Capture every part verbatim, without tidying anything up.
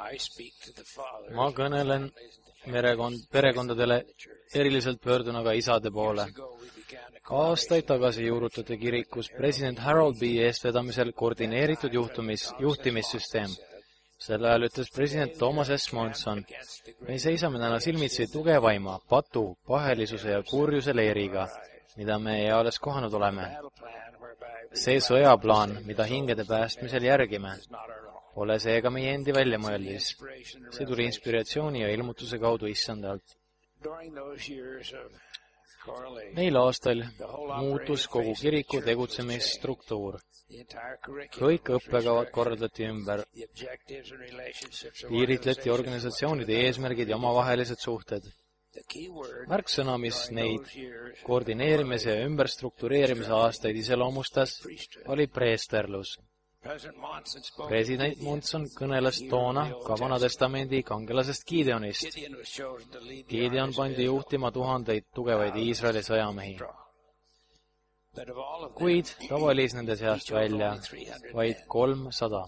ma kõnelen merekond, perekondadele, eriliselt pöördun aga isade poole. Aastaid tagasi juurutati kirikus president Harold B. eestvedamisel koordineeritud juhtumis, juhtimissüsteem. Sel ajal ütles president Thomas S. Monson, me seisame täna silmitsi tugevaima, patu, pahelisuse ja kurjuse leeriga, mida me eales kohanud oleme. See sõjaplaan, mida hingede päästmisel järgime, pole seega meie endi väljamõeldis. See tuli inspiratsiooni ja ilmutuse kaudu issandalt. Neil aastal muutus kogu kiriku tegutsemisstruktuur. Kõik õppekavad korraldati ümber. Piiritleti organisatsioonide eesmärgid ja omavahelised suhted. Märksõna, mis neid koordineerimise ja ümberstruktureerimise aastaid iseloomustas, oli preesterlus. President Monson kõneles toona ka Vanatestamendi kangelasest Gideonist. Gideon pandi juhtima tuhandeid tugevaid Iisraeli sõjamehi. Kuid ta valis nende seast välja vaid kolmsada.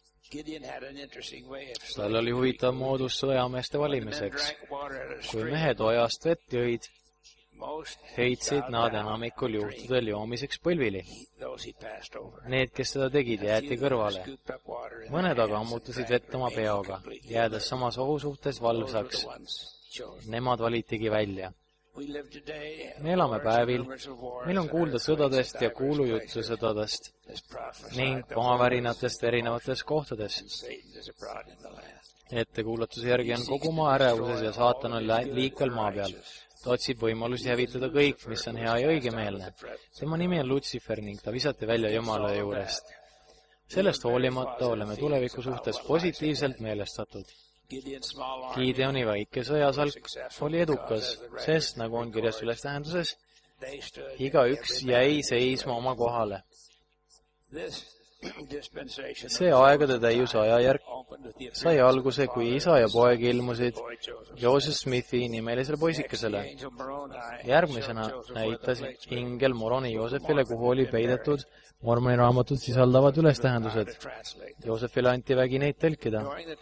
Tal oli huvitav moodus sõjameeste valimiseks. Kui mehed ojast vett jõid, heitsid nad enamikul juhtudel joomiseks põlvili. Need, kes seda tegid, jäeti kõrvale. Mõned aga ammutasid vett oma peoga, jäädes samas ohusuhtes valvsaks. Nemad valitigi välja. Me elame päevil, meil on kuulda sõdadest ja kuulujuttu sõdadest ning omavärinatest erinevates kohtades. Ettekuulatuse järgi on kogu maa ärevuses ja saatan on liikvel maa peal. Ta otsib võimalusi hävitada kõik, mis on hea ja õigemeelne. Tema nimi on Lutsifer ning ta visati välja Jumala juurest. Sellest hoolimata oleme tuleviku suhtes positiivselt meelestatud. Gideoni väike sõjasalk oli edukas, sest, nagu on kirjas üles tähenduses, igaüks jäi seisma oma kohale. See aegade täiuse ajajärk sai alguse, kui isa ja poeg ilmusid Joseph Smithi nimelisele poisikesele. Järgmisena näitas ingel Moroni Joosefile, kuhu oli peidetud Mormoni raamatud sisaldavad ülestähendused. Joosefile anti vägi neid tõlkida.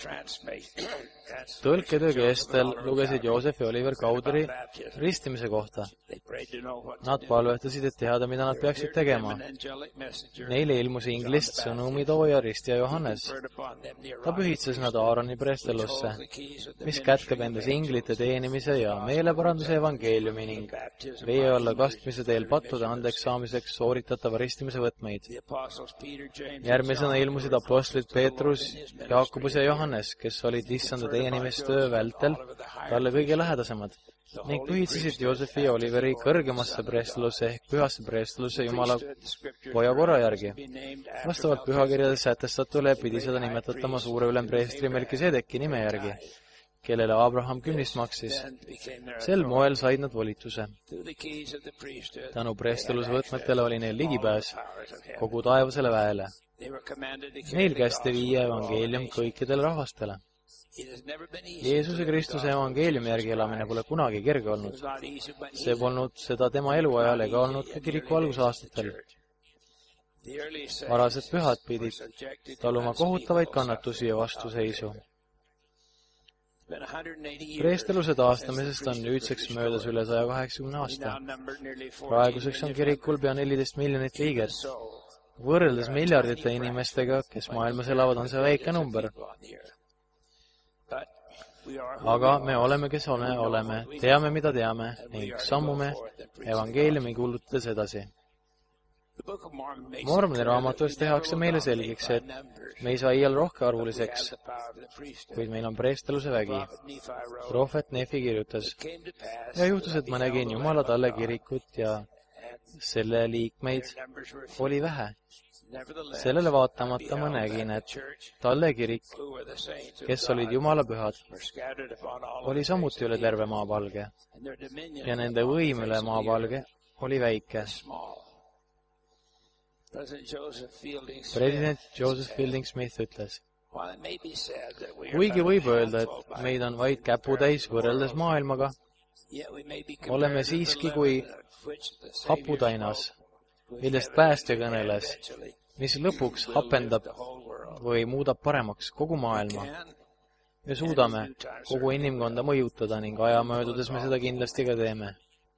Tõlketöö kestel lugesid Joosef ja Oliver Cowdery ristimise kohta. Nad palvetasid, et teada, mida nad peaksid tegema. Neile ilmus inglist sõnumitooja ristja Johannes. Ta pühitses nad Aaroni preestelusse, mis kätkeb endas inglite teenimise ja meeleparanduse evangeeliumi ning vee alla kastmise teel pattude andeks saamiseks sooritatava ristimise võtmeid. Järgmisena ilmusid apostlid Peetrus, Jaakobus ja Johannes, kes olid issanda teenimistöö vältel talle kõige lähedasemad ning pühitsesid Joosefi ja Oliveri kõrgemasse preestelusse ehk pühasse preestelusse Jumala poja korra järgi. Vastavalt pühakirjades sätestatule pidi seda nimetatama suure ülempreestri Melkisedeki nime järgi, kellele Abraham kümnist maksis. Sel moel said nad volituse. Tänu preesteluse võtmetele oli neil ligipääs kogu taevasele väele. Neil kästi viia evangeelium kõikidele rahvastele. Jeesuse Kristuse evangeeliumi järgi elamine pole kunagi kerge olnud. See polnud seda tema eluajal ega olnud ka kiriku algusaastatel. Varased pühad pidid taluma kohutavaid kannatusi ja vastuseisu. Preesteluse taastamisest on nüüdseks möödas üle saja kaheksakümne aasta. Praeguseks on kirikul pea neliteist miljonit liiget. Võrreldes miljardite inimestega, kes maailmas elavad, on see väike number. Aga me oleme, kes oleme, oleme, teame, mida teame ning sammume evangeeliumi kuulutades edasi. Mormoni raamatus tehakse meile selgeks, et me ei saa iial rohkearvuliseks, kuid meil on preesteluse vägi. Prohvet Nefi kirjutas, ja juhtus, et ma nägin Jumala talle kirikut ja selle liikmeid oli vähe. Sellele vaatamata ma nägin, et talle kirik, kes olid Jumala pühad, oli samuti üle terve maapalge ja nende võim üle maapalge oli väike. President Joseph Fielding Smith ütles, kuigi võib öelda, et meid on vaid käputäis võrreldes maailmaga, oleme siiski kui haputainas, millest päästja kõneles, mis lõpuks hapendab või muudab paremaks kogu maailma. me suudame kogu inimkonda mõjutada ning aja möödudes me seda kindlasti ka teeme.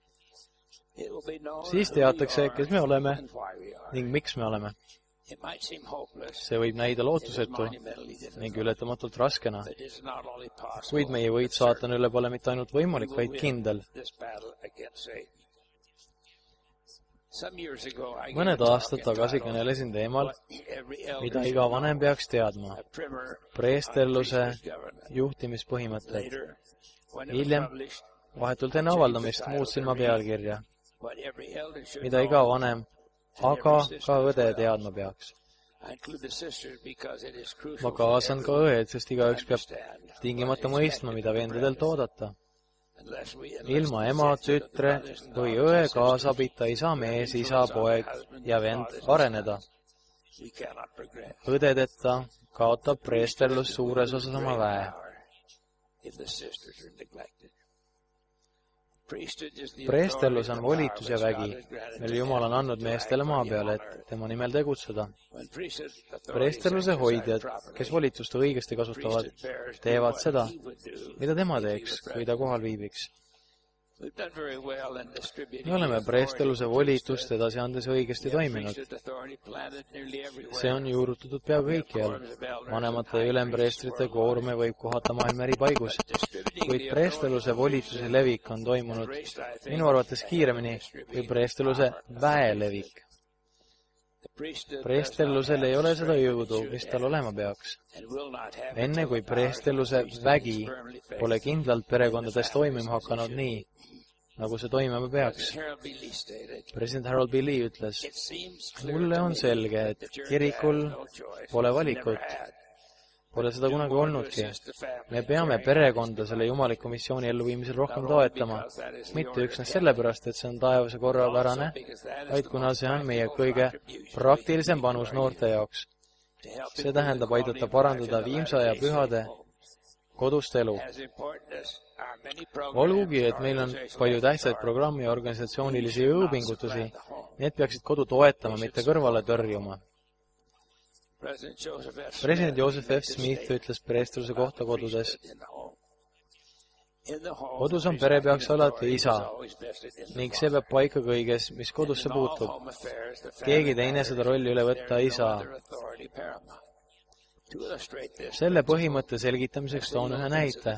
Siis teatakse, kes me oleme ning miks me oleme. See võib näida lootusetu ning ületamatult raskena, kuid meie võit saatana üle pole mitte ainult võimalik, vaid kindel. Mõned aastad tagasi kõnelesin teemal, mida iga vanem peaks teadma, preesterluse juhtimispõhimõtted. Hiljem, vahetult enne avaldamist, muutsin ma pealkirja, mida iga vanem, aga ka õde teadma peaks. Ma kaasan ka õed, sest igaüks peab tingimata mõistma, mida vendadelt oodata. Ilma ema, tütre või õe kaasabita ei saa mees, isa, poeg ja vend areneda. Õdedeta kaotab preesterlus suures osas oma väe. Preesterlus on volitus ja vägi, mille Jumal on andnud meestele maa peale, et tema nimel tegutseda. Preesterluse hoidjad, kes volitust õigesti kasutavad, teevad seda, mida tema teeks, kui ta kohal viibiks. Me oleme preesterluse volitust edasi andes õigesti toiminud. See on juurutatud pea kõikjal. Vanemate ja ülempreestrite koorume võib kohata maailma eri paigus, kuid preesterluse volituse levik on toimunud minu arvates kiiremini kui preesterluse väe levik. Preesterlusel ei ole seda jõudu, mis tal olema peaks. Enne kui preesterluse vägi pole kindlalt perekondades toimima hakanud nii, nagu see toimima peaks. President Harold B. Lee ütles, mulle on selge, et kirikul pole valikut. Pole seda kunagi olnudki. Me peame perekonda selle jumaliku missiooni elluviimisel rohkem toetama, mitte üksnes sellepärast, et see on taevase korrapärane, vaid kuna see on meie kõige praktilisem panus noorte jaoks. See tähendab aidata parandada viimse aja pühade kodust elu. Olgugi, et meil on palju tähtsaid programmi ja organisatsioonilisi jõupingutusi, need peaksid kodu toetama, mitte kõrvale tõrjuma. President Joseph F. Smith ütles preestruse kohta kodudes. Kodus on pere peaks alati isa ning see peab paika kõiges, mis kodusse puutub. Keegi teine seda rolli üle võtta ei saa. Selle põhimõtte selgitamiseks toon ühe näite.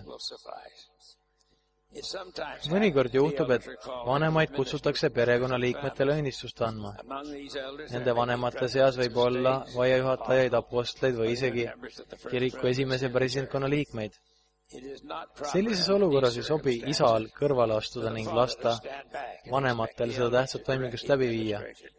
Mõnikord juhtub, et vanemaid kutsutakse perekonnaliikmetele õnnistust andma. Nende vanemate seas võib olla vaiajuhatajaid, apostleid või isegi kiriku esimese presidentkonna liikmeid. Sellises olukorras ei sobi isal kõrvale astuda ning lasta vanematel seda tähtsat toimingust läbi viia.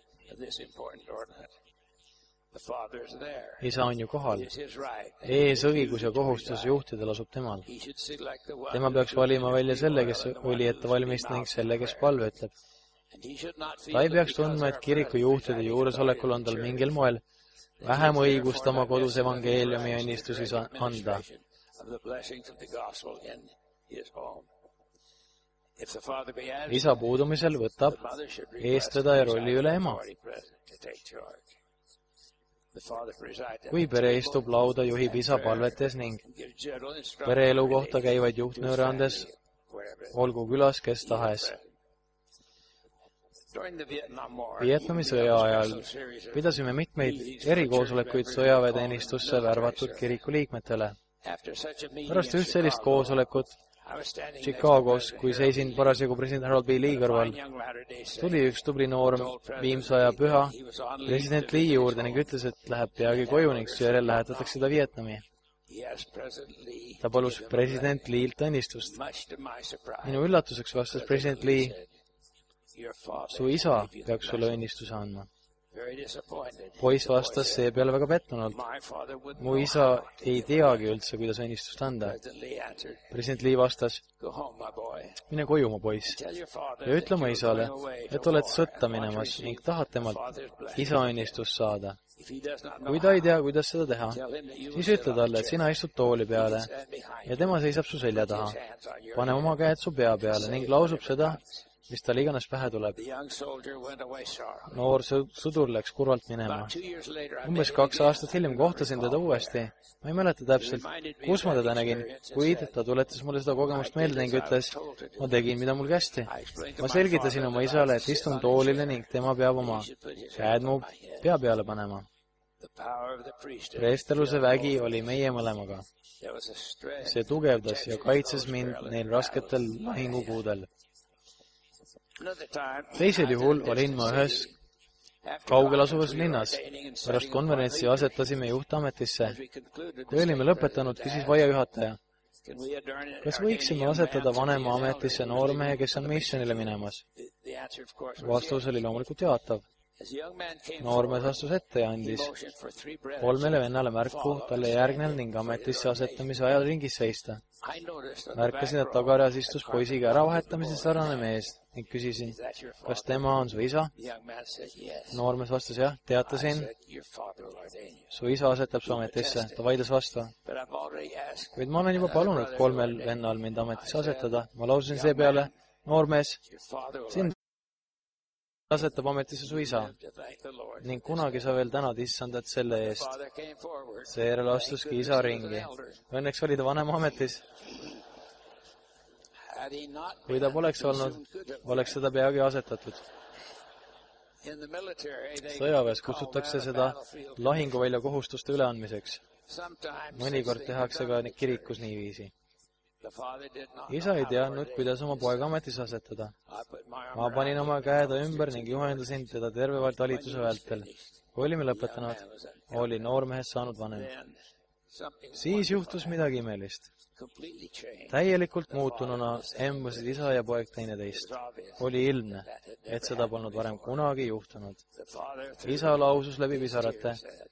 Isa on ju kohal. Ees õigus ja kohustus juhtida lasub temal. Tema peaks valima välja selle, kes oli ette valmist ning selle, kes palve ütleb. Ta ei peaks tundma, et kiriku juhtide juuresolekul on tal mingil moel vähem õigust oma kodus evangeeliumi ja õnnistusi anda. Isa puudumisel võtab eestvedaja rolli üle ema. Kui pere istub lauda, juhib isa palvetes ning pereelu kohta käivaid juhtnööre andes, olgu külas kes tahes. Vietnami sõja ajal pidasime mitmeid erikoosolekuid sõjaväeteenistusse värvatud kiriku liikmetele. Pärast üht sellist koosolekut Chicagos, kui seisin parasjagu president Harold B. Lee kõrval, tuli üks tubli noor viimse aja püha president Lee juurde ning ütles, et läheb peagi koju ning seejärel lähetatakse ta Vietnami. Ta palus president Leelt õnnistust. Minu üllatuseks vastas president Lee, su isa peaks sulle õnnistuse andma. Poiss vastas seepeale väga pettunult. Mu isa ei teagi üldse, kuidas õnnistust anda. President Lee vastas, mine koju, mu poiss, ja ütle oma isale, et oled sõtta minemas ning tahad temalt isa õnnistust saada. Kui ta ei tea, kuidas seda teha, siis ütle talle, et sina istud tooli peale ja tema seisab su selja taha. Pane oma käed su pea peale ning lausub seda, mis tal iganes pähe tuleb. Noor sõdur läks kurvalt minema. Umbes kaks aastat hiljem kohtasin teda uuesti. Ma ei mäleta täpselt, kus ma teda nägin, kuid ta tuletas mulle seda kogemust meelde ning ütles, ma tegin, mida mul kästi. Ma selgitasin oma isale, et istun toolile ning tema peab oma käed mu pea peale panema. Preesteluse vägi oli meie mõlemaga. See tugevdas ja kaitses mind neil rasketel lahingukuudel. Teisel juhul olin ma ühes kaugel asuvas linnas. Pärast konverentsi asetasime juhtametisse. Kui olime lõpetanud, küsis vaiejuhataja, kas võiksime asetada vanema ametisse noormehe, kes on missionile minemas? Vastus oli loomulikult jaatav. Noormees astus ette ja andis kolmele vennale märku talle järgnev ning ametisse asetamise ajal ringis seista. Märkasin, et tagareas istus poisiga äravahetamise sarnane mees ning küsisin, kas tema on su isa? Noormees vastas jah, teatasin, su isa asetab su ametisse. Ta vaidles vastu. Kuid ma olen juba palunud kolmel vennal mind ametisse asetada. Ma laususin seepeale, noormees, sind asetab ametisse su isa ning kunagi sa veel tänad issandat selle eest. Seejärel astuski isa ringi. Õnneks oli ta vanema ametis. Kui ta poleks olnud, oleks seda peagi asetatud. Sõjaväes kutsutakse seda lahinguvälja kohustuste üleandmiseks. Mõnikord tehakse ka kirikus niiviisi. Isa ei teadnud, kuidas oma poega ametisse asetada. Ma panin oma käeda ümber ning juhendasin teda terve talituse vältel. Kui olime lõpetanud, oli noormehest saanud vanem. Siis juhtus midagi imelist. Täielikult muutununa embasid isa ja poeg teineteist. Oli ilmne, et seda polnud varem kunagi juhtunud. Isa lausus läbi pisarate,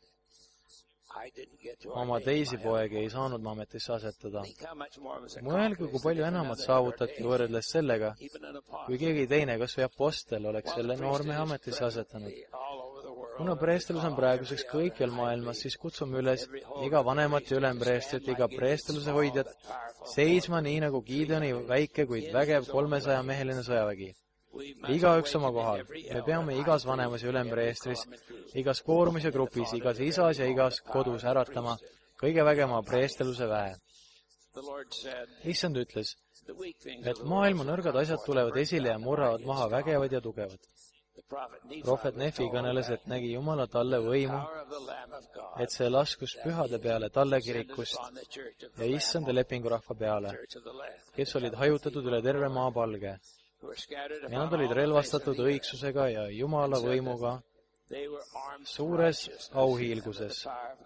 oma teisi poegi ei saanud ma ametisse asetada. Mõelge, kui palju enamat saavutati võrreldes sellega, kui keegi teine, kas või apostel, oleks selle noormehe ametisse asetanud. Kuna preestelus on praeguseks kõikjal maailmas, siis kutsume üles iga vanemat ja ülempreestrit, iga preesteluse hoidjat seisma nii nagu Gideoni väike, kuid vägev kolmesaja meheline sõjavägi. Igaüks oma kohal. Me peame igas vanemas ja ülempreestris, igas koorumis ja grupis, igas isas ja igas kodus äratama kõige vägema preesteluse väe. Issand ütles, et maailma nõrgad asjad tulevad esile ja murravad maha vägevad ja tugevad. Prohvet Nefi kõneles, et nägi Jumala talle võimu, et see laskus pühade peale talle kirikust ja issanda lepingurahva peale, kes olid hajutatud üle terve maa palge. Ja nad olid relvastatud õigsusega ja Jumala võimuga suures auhiilguses.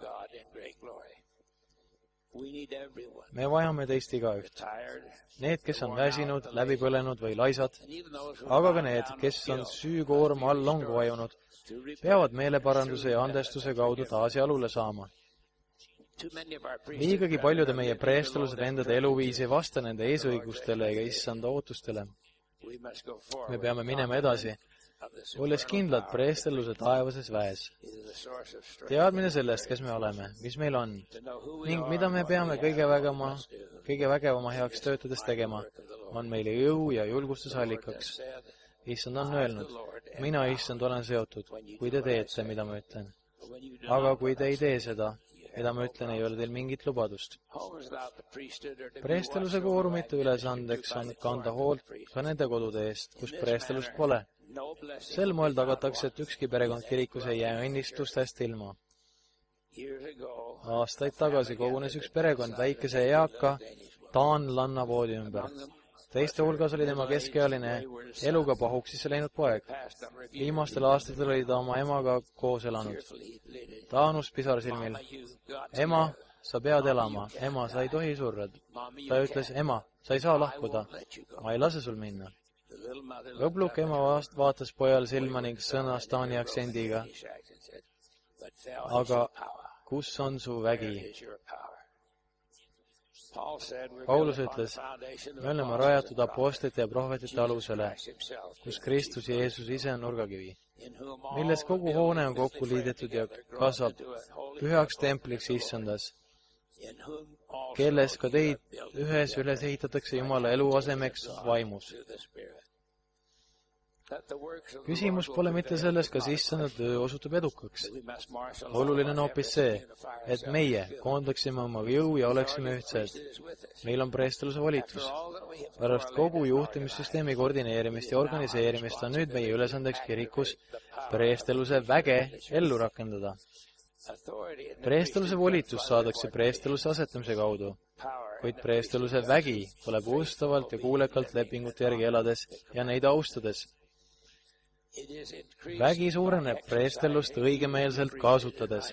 Me vajame teist igaüht. Need, kes on väsinud, läbipõlenud või laisad, aga ka need, kes on süükoorma all longu vajunud, peavad meeleparanduse ja andestuse kaudu taas jalule saama. Liigagi paljude meie preesteluse vendade eluviis ei vasta nende eesõigustele ega issanda ootustele. Me peame minema edasi, olles kindlad preestelluse taevases väes. Teadmine sellest, kes me oleme, mis meil on, ning mida me peame kõige vägema, kõige vägevama heaks töötades tegema, on meile jõu ja julgustusallikaks. Issand on öelnud, mina, issand, olen seotud, kui te teete, mida ma ütlen. Aga kui te ei tee seda, mida ma ütlen, ei ole teil mingit lubadust. Preesteluse koorumite ülesandeks on kanda hoolt ka nende kodude eest, kus preestelust pole. Sel moel tagatakse, et ükski perekond kirikus ei jää õnnistustest ilma. Aastaid tagasi kogunes üks perekond väikese eaka taanlanna voodi ümber. Teiste hulgas oli tema keskealine eluga pahuksisse läinud poeg. Viimastel aastatel oli ta oma emaga koos elanud. Ta anus pisarsilmil. Ema, sa pead elama. Ema, sa ei tohi surra. Ta ütles, ema, sa ei saa lahkuda. Ma ei lase sul minna. Õbluk ema vaatas pojal silma ning sõnas taani aktsendiga. Aga kus on su vägi? Paulus ütles, me oleme rajatud apostlite ja prohvetite alusele, kus Kristus Jeesus ise on nurgakivi, milles kogu hoone on kokku liidetud ja kasvab pühaks templiks issandas, kelles ka teid ühes üles ehitatakse Jumala eluasemeks vaimus. Küsimus pole mitte selles, kas issanda töö osutub edukaks. Oluline on hoopis see, et meie koondaksime oma jõu ja oleksime ühtsed. Meil on preesteluse volitus. Pärast kogu juhtimissüsteemi koordineerimist ja organiseerimist on nüüd meie ülesandeks kirikus preesteluse väge ellu rakendada. Preesteluse volitus saadakse preesteluse asetamise kaudu, kuid preesteluse vägi tuleb ustavalt ja kuulekalt lepingute järgi elades ja neid austades. Vägi suureneb preestellust õigemeelselt kasutades.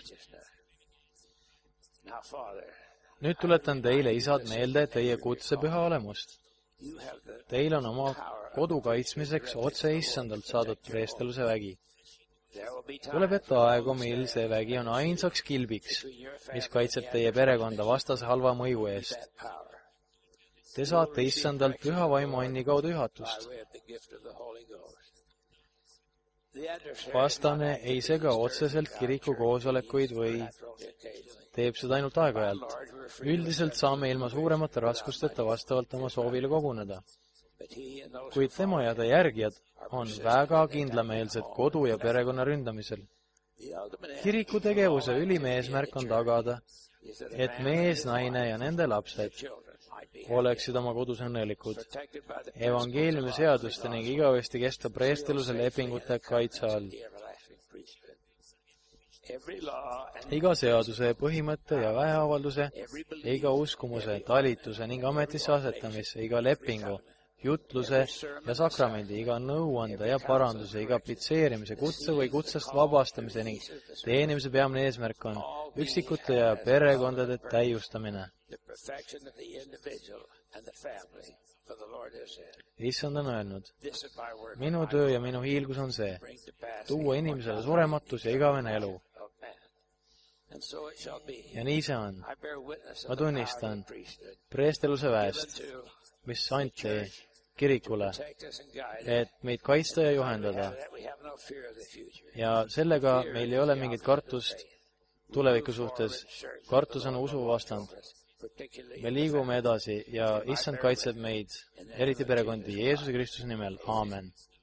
Nüüd tuletan teile, isad, meelde teie kutsepüha olemust. Teil on oma kodu kaitsmiseks otse issandalt saadud preestelluse vägi. Tuleb ette aegu, mil see vägi on ainsaks kilbiks, mis kaitseb teie perekonda vastase halva mõju eest. Te saate issandalt püha vaimu anni kaudu juhatust. Vastane ei sega otseselt kiriku koosolekuid või teeb seda ainult aeg-ajalt. Üldiselt saame ilma suuremate raskusteta vastavalt oma soovile koguneda. Kuid tema ja ta järgijad on väga kindlameelsed kodu ja perekonna ründamisel. Kiriku tegevuse ülim eesmärk on tagada, et mees, naine ja nende lapsed oleksid oma kodus õnnelikud, evangeeliumi seaduste ning igavesti kesta preesteluse lepingute kaitse all. Iga seaduse, põhimõtte ja väheavalduse, iga uskumuse, talituse ning ametisse asetamisse, iga lepingu, jutluse ja sakramendi, iga nõuande ja paranduse, iga aplitseerimise, kutse või kutsest vabastamise ning teenimise peamine eesmärk on üksikute ja perekondade täiustamine. Issand on öelnud, minu töö ja minu hiilgus on see, tuua inimesele surematus ja igavene elu. Ja nii see on. Ma tunnistan preesteluse väest, mis anti kirikule, et meid kaitsta ja juhendada. Ja sellega meil ei ole mingit kartust tuleviku suhtes. Kartus on usu vastand. Me liigume edasi ja issand kaitseb meid, eriti perekondi Jeesuse Kristuse nimel. Aamen.